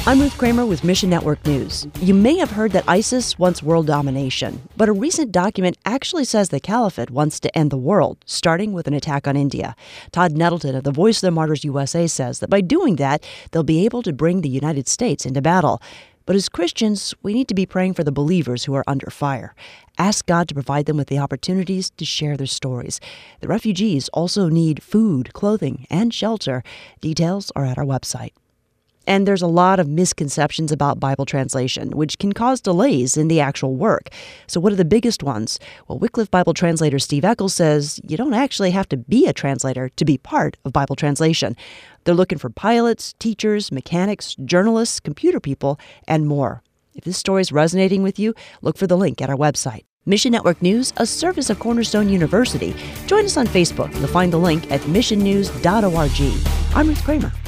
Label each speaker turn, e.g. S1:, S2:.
S1: I'm Ruth Kramer with Mission Network News. You may have heard that ISIS wants world domination, but a recent document actually says the caliphate wants to end the world, starting with an attack on India. Todd Nettleton of the Voice of the Martyrs USA says that by doing that, they'll be able to bring the United States into battle. But as Christians, we need to be praying for the believers who are under fire. Ask God to provide them with the opportunities to share their stories. The refugees also need food, clothing, and shelter. Details are at our website. And there's a lot of misconceptions about Bible translation, which can cause delays in the actual work. So what are the biggest ones? Well, Wycliffe Bible translator Steve Eccles says you don't actually have to be a translator to be part of Bible translation. They're looking for pilots, teachers, mechanics, journalists, computer people, and more. If this story is resonating with you, look for the link at our website. Mission Network News, a service of Cornerstone University. Join us on Facebook. You'll find the link at missionnews.org. I'm Ruth Kramer.